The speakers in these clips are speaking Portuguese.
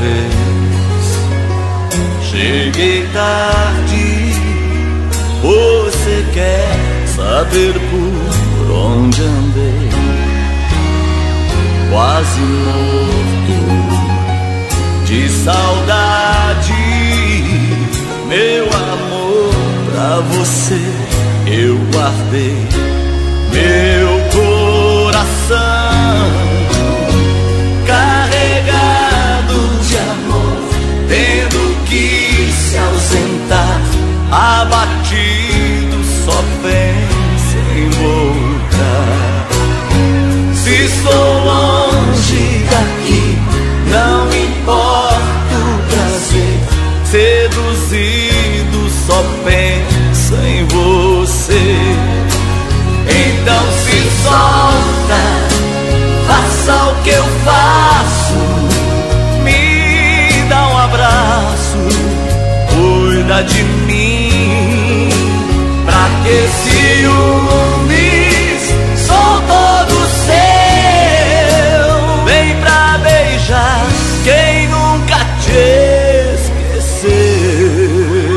vez. Cheguei tarde, você quer saber por onde andei? Quase morto de saudade, meu amor, pra você eu guardei meu coração carregado de amor, tendo que se ausentar, abatido, só pensa em voltar. Se estou longe daqui, não importa o prazer, seduzido, só pensa em você. Então se solta, faça o que eu faço, me dá um abraço, cuida de mim, pra que ciúmes, sou todo seu, vem pra beijar quem nunca te esqueceu.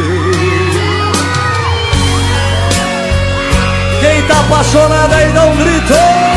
Quem tá apaixonado aí não gritou.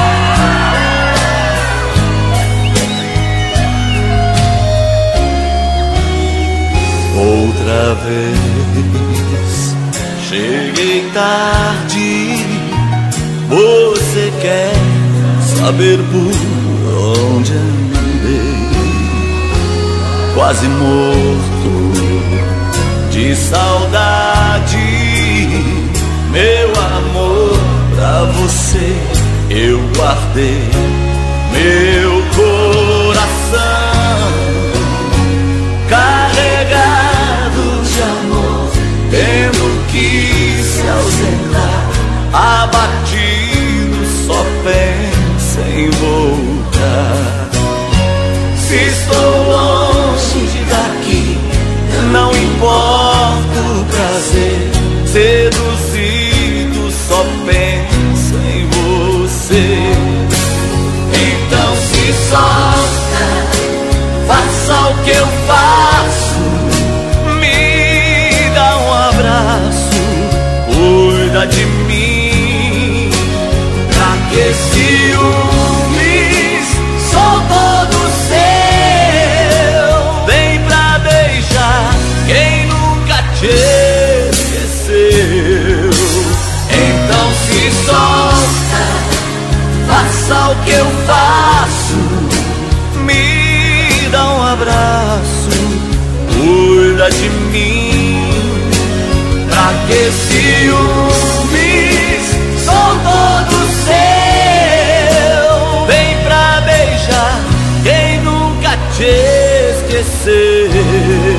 Outra vez, cheguei tarde, você quer saber por onde andei? Quase morto de saudade, meu amor, pra você eu guardei meu coração carregado de amor, tendo que se ausentar, abatido, só pensa em voltar. Se estou longe daqui, não importa o prazer, seduzido, só pensa em você. Então se solta, faça o que eu faço, me dá um abraço, cuida de mim, pra que ciúmes, sou todo seu, vem pra beijar quem nunca te esqueceu. Então se solta, faça o que eu faço, me dá um abraço, cuida de mim, pra que ciúmes, sou todo seu, vem pra beijar quem nunca te esqueceu.